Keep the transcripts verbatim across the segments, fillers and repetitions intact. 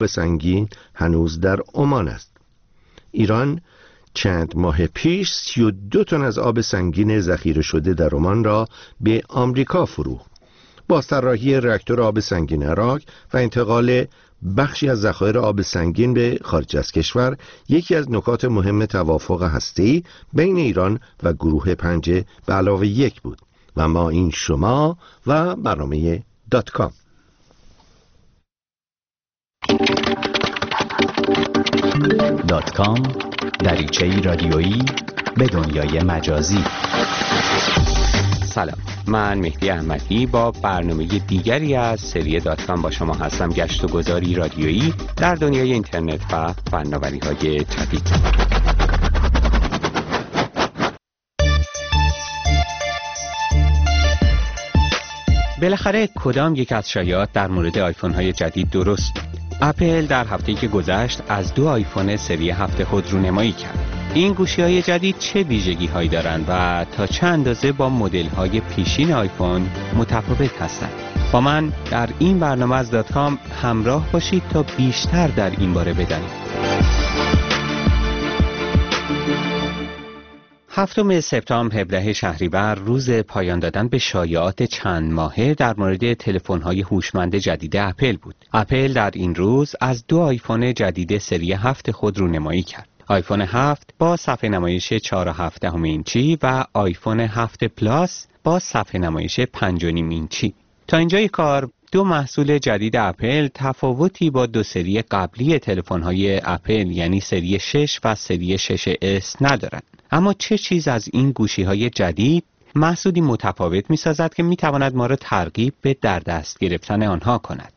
سنگین هنوز در عمان است. ایران چند ماه پیش سی و دو تن از آب سنگین ذخیره شده در عمان را به آمریکا فروخت. با طراحی راکتور آب سنگین عراق و انتقال بخشی از ذخایر آب سنگین به خارج از کشور، یکی از نکات مهم توافق هسته‌ای بین ایران و گروه پنج به علاوه یک بود. و ما این شما و برنامه دات کام. دات کام، دریچه‌ای رادیویی به دنیای مجازی. سلام، من مهدی احمدی با برنامه دیگری از سری دات کام با شما هستم. گشت و گذاری رادیویی در دنیای اینترنت و فناوری‌های جدید. بالاخره کدام یک از شایعات در مورد آیفون های جدید درست بود؟ اپل در هفته‌ای که گذشت از دو آیفون سری هفت خود رونمایی کرد. این گوشی‌های جدید چه ویژگی‌هایی دارند و تا چه اندازه با مدل‌های پیشین آیفون متفاوت هستند؟ با من در این برنامه از دات کام همراه باشید تا بیشتر در این باره بدانید. هفتم سپتامبر هفدهم شهریور روز پایان دادن به شایعات چند ماهه در مورد تلفن‌های هوشمند جدید اپل بود. اپل در این روز از دو آیفون جدید سری هفت خود رونمایی کرد. آیفون هفت با صفحه نمایش چهار و هفت دهم اینچی و آیفون هفت پلاس با صفحه نمایش پنج و نیم اینچی. تا اینجای کار دو محصول جدید اپل تفاوتی با دو سری قبلی تلفن‌های اپل یعنی سری شش و سری شش اس ندارند. اما چه چیز از این گوشی‌های جدید محصولی متفاوت می‌سازد که می‌تواند ما را ترغیب به در دست گرفتن آنها کند؟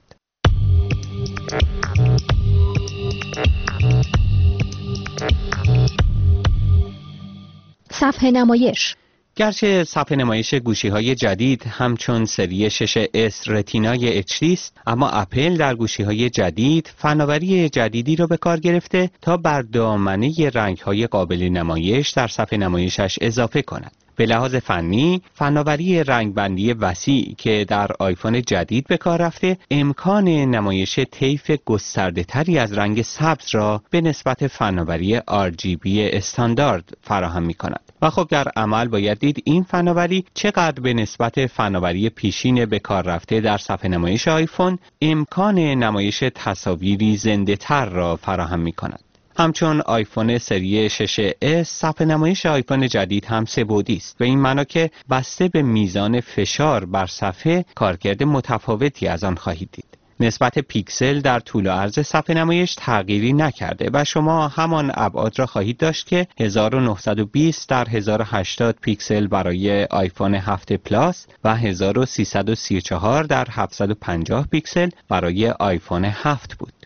صفحه نمایش. گرچه صفحه نمایش گوشی‌های جدید همچون سری شش اس رتینای اچ دی است، اما اپل در گوشی‌های جدید فناوری جدیدی را به کار گرفته تا بر دامنه رنگ‌های قابل نمایش در صفحه نمایشش اضافه کند. به لحاظ فنی، فناوری رنگبندی وسیع که در آیفون جدید به کار رفته، امکان نمایش طیف گسترده‌تری از رنگ سبز را به نسبت فناوری آر جی بی استاندارد فراهم می‌کند. و خب در عمل باید دید این فناوری چقدر به نسبت فناوری پیشین به کار رفته در صفحه نمایش آیفون امکان نمایش تصاویری زنده‌تر را فراهم می‌کند. همچون آیفون سری شش اس، صفحه نمایش آیفون جدید هم سه بعدی است، به این معنا که بسته به میزان فشار بر صفحه کارکرد متفاوتی از آن خواهید دید. نسبت پیکسل در طول و عرض صفحه نمایش تغییری نکرده و شما همان ابعاد را خواهید داشت که هزار و نهصد و بیست در هزار و هشتاد پیکسل برای آیفون هفت پلاس و هزار و سیصد و سی و چهار در هفتصد و پنجاه پیکسل برای آیفون هفت بود.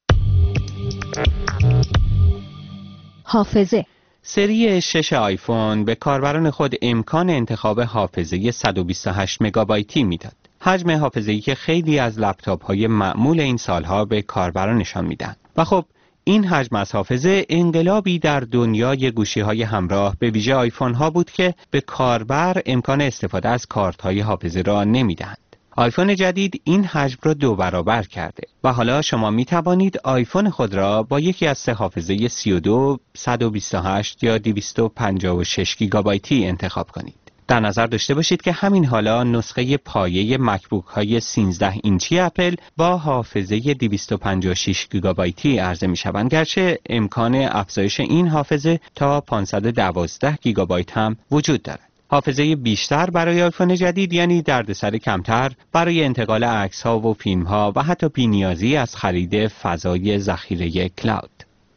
حافظه. سری شش آیفون به کاربران خود امکان انتخاب حافظه صد و بیست و هشت مگابایتی میداد. حجم حافظه‌ای که خیلی از لپتاپ‌های معمول این سالها به کاربرانشان میدن. و خب این حجم از حافظه انقلابی در دنیای گوشی‌های همراه به ویژه آیفون‌ها بود که به کاربر امکان استفاده از کارت‌های حافظه را نمیدهند. آیفون جدید این حجم را دو برابر کرده و حالا شما می توانید آیفون خود را با یکی از سه حافظه سی و دو، صد و بیست و هشت یا دویست و پنجاه و شش گیگابایتی انتخاب کنید. در نظر داشته باشید که همین حالا نسخه پایه مکبوک های سیزده اینچی اپل با حافظه دویست و پنجاه و شش گیگابایتی عرضه می شوند، گرچه امکان افزایش این حافظه تا پانصد و دوازده گیگابایت هم وجود دارد. حافظه بیشتر برای آیفون جدید یعنی دردسر کمتر برای انتقال عکس‌ها و فیلم‌ها و حتی بی‌نیازی از خرید فضای ذخیره کلاود.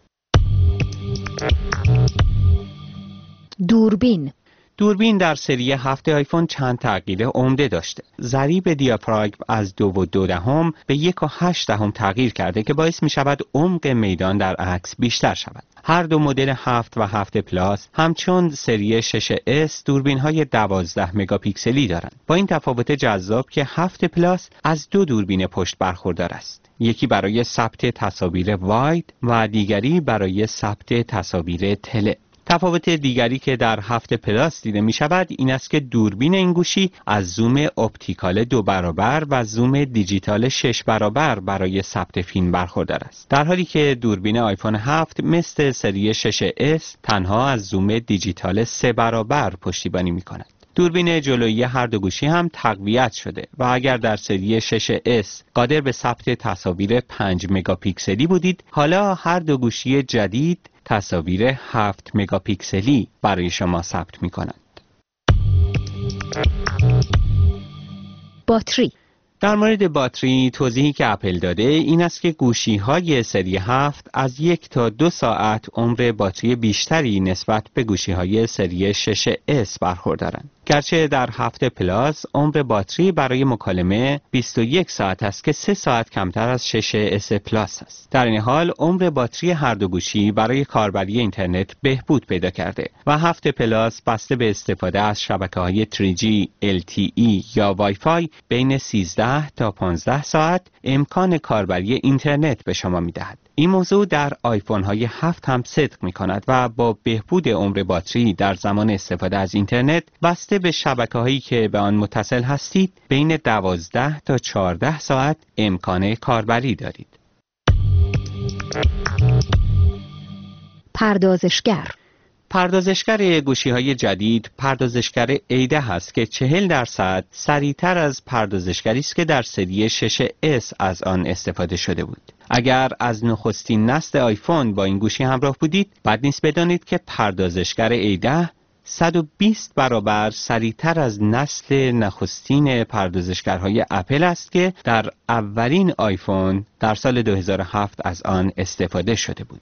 دوربین. دوربین در سری هفت آیفون چند تغییر عمده داشته. ضریب دیافراگم از دو و دو دهم به یک و هشت دهم تغییر کرده که باعث می شود عمق میدان در عکس بیشتر شود. هر دو مدل هفت و هفت پلاس همچون سری شش اس دوربین های دوازده مگاپیکسلی دارند، با این تفاوت جذاب که هفت پلاس از دو دوربین پشت برخوردار است، یکی برای ثبت تصاویر واید و دیگری برای ثبت تصاویر تله. تفاوت دیگری که در هفت پلاس دیده می شود این است که دوربین این گوشی از زوم اپتیکال دو برابر و زوم دیجیتال شش برابر برای ثبت فیلم برخوردار است، در حالی که دوربین آیفون هفت مثل سری شش اس تنها از زوم دیجیتال سه برابر پشتیبانی می کند. دوربین جلویی هر دو گوشی هم تقویت شده و اگر در سری شش اس قادر به ثبت تصاویر پنج مگاپیکسلی بودید، حالا هر دو گوشی جدید تصاویر هفت مگاپیکسلی برای شما ثبت می کنند. باتری. در مورد باتری توضیحی که اپل داده این است که گوشی‌های سری هفت از یک تا دو ساعت عمر باتری بیشتری نسبت به گوشی‌های سری شش اس برخوردارند. گرچه در هفت پلاس عمر باتری برای مکالمه بیست و یک ساعت است که سه ساعت کمتر از شش اس پلاس است. در این حال عمر باتری هر دو گوشی برای کاربری اینترنت بهبود پیدا کرده و هفت پلاس بسته به استفاده از شبکه‌های تری جی، ال تی ای یا وای فای بین سیزده تا پانزده ساعت امکان کاربری اینترنت به شما می‌دهد. این موضوع در آیفون های هفت هم صدق می کند و با بهبود عمر باتری در زمان استفاده از اینترنت بسته به شبکه هایی که به آن متصل هستید بین دوازده تا چهارده ساعت امکان کاربری دارید. پردازشگر. پردازشگر گوشی‌های جدید پردازشگر ای ده است که چهل درصد سریعتر از پردازشگری است که در سری شش اس از آن استفاده شده بود. اگر از نخستین نسل آیفون با این گوشی همراه بودید، بد نیست بدانید که پردازشگر ای ده صد و بیست برابر سریعتر از نسل نخستین پردازشگرهای اپل است که در اولین آیفون در سال دو هزار و هفت از آن استفاده شده بود.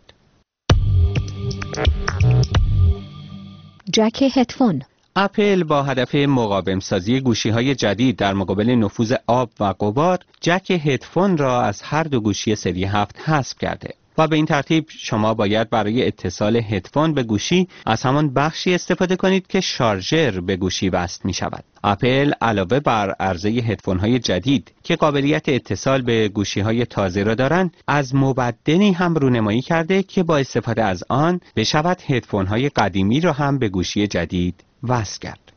جک هدفون. اپل با هدف مقاوم سازی گوشی‌های جدید در مقابل نفوذ آب و غبار، جک هدفون را از هر دو گوشی سری هفت حذف کرده و به این ترتیب شما باید برای اتصال هدفون به گوشی از همان بخشی استفاده کنید که شارژر به گوشی وصل می شود. اپل علاوه بر عرضه هدفون‌های جدید که قابلیت اتصال به گوشی‌های تازه را دارند، از مبدلی هم رونمایی کرده که با استفاده از آن بشود هدفون‌های قدیمی را هم به گوشی جدید وصل کرد.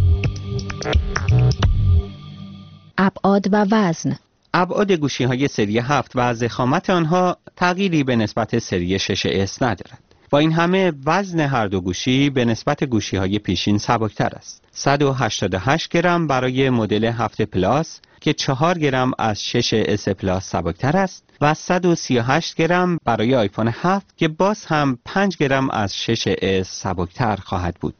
ابعاد و وزن. ابعاد گوشی‌های سری هفت و ضخامت آنها تغییری به نسبت سری شش اس ندارد. با این همه وزن هر دو گوشی به نسبت گوشی‌های پیشین سبکتر است. صد و هشتاد و هشت گرم برای مدل هفت پلاس که چهار گرم از شش اس پلاس سبکتر است و صد و سی و هشت گرم برای آیفون هفت که باز هم پنج گرم از شش اس سبکتر خواهد بود.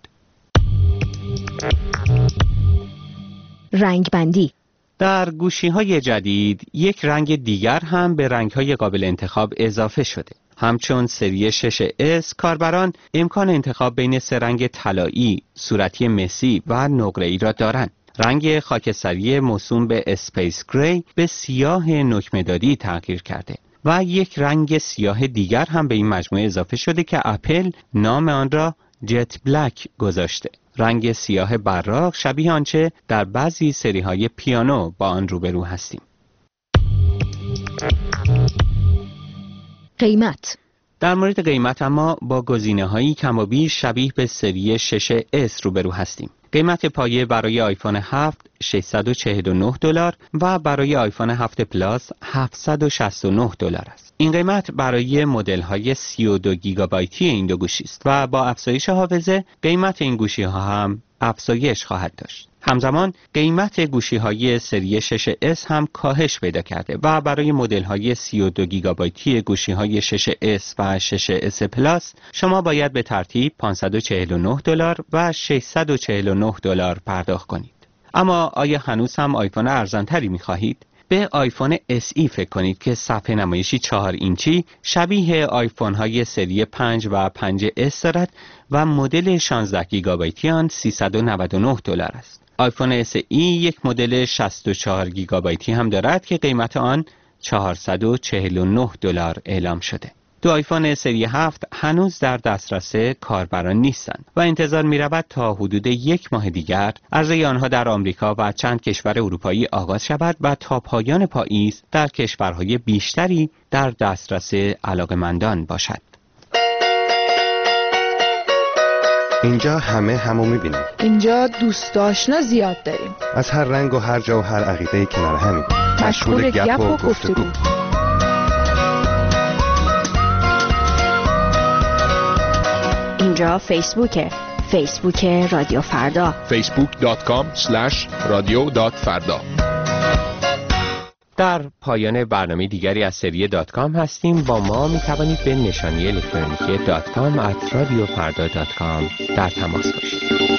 رنگ بندی. در گوشی‌های جدید یک رنگ دیگر هم به رنگ‌های قابل انتخاب اضافه شده. همچون سری شش اس کاربران امکان انتخاب بین سه رنگ طلایی، صورتی مسی و نقره‌ای را دارند. رنگ خاکستری موسوم به اسپیس گری به سیاه نکمه‌دادی تغییر کرده و یک رنگ سیاه دیگر هم به این مجموعه اضافه شده که اپل نام آن را جت بلک گذاشته. رنگ سیاه براق شبیه آنچه در بعضی سری‌های پیانو با آن روبرو هستیم. قیمت. در مورد قیمت اما با گزینه‌هایی کم و بیش شبیه به سری شش اس روبرو هستیم. قیمت پایه برای آیفون هفت ششصد و چهل و نه دلار و برای آیفون هفت پلاس هفتصد و شصت و نه دلار است. این قیمت برای مدل‌های سی و دو گیگابایتی این دو گوشی است و با افزایش حافظه قیمت این گوشی‌ها هم افزایش خواهد داشت. همزمان قیمت گوشی‌های سری شش اس هم کاهش پیدا کرده و برای مدل‌های سی و دو گیگابایتی گوشی‌های شش اس و شش اس پلاس شما باید به ترتیب پانصد و چهل و نه دلار و ششصد و چهل و نه دلار پرداخت کنید. اما آیا هنوز هم آیفون ارزان‌تری می‌خواهید؟ به آیفون اس ای فکر کنید که صفحه نمایشی چهار اینچی شبیه آیفون های سری پنج و پنج اس دارد و مدل شانزده گیگابایتی آن سیصد و نود و نه دلار است. آیفون اس ای یک مدل شصت و چهار گیگابایتی هم دارد که قیمت آن چهارصد و چهل و نه دلار اعلام شده. دو آیفون سری هفت هنوز در دسترس کاربران نیستند و انتظار می رود تا حدود یک ماه دیگر عرضه آنها در آمریکا و چند کشور اروپایی آغاز شود و تا پایان پاییز در کشورهای بیشتری در دسترس علاقه‌مندان باشد. اینجا همه همو میبینیم. اینجا دوست آشنا زیاد داریم. از هر رنگ و هر جا و هر عقیده کنار همین. مشغول گپ و گفتگو. اینجا فیسبوکه. فیسبوک رادیو فردا. فیسبوک دات کام اسلش رادیو دات فردا. در پایان برنامه دیگری از سری دات کام هستیم. با ما می توانید به نشانی الکترونیکی دات کام ات رادیو فردا دات کام در تماس باشید.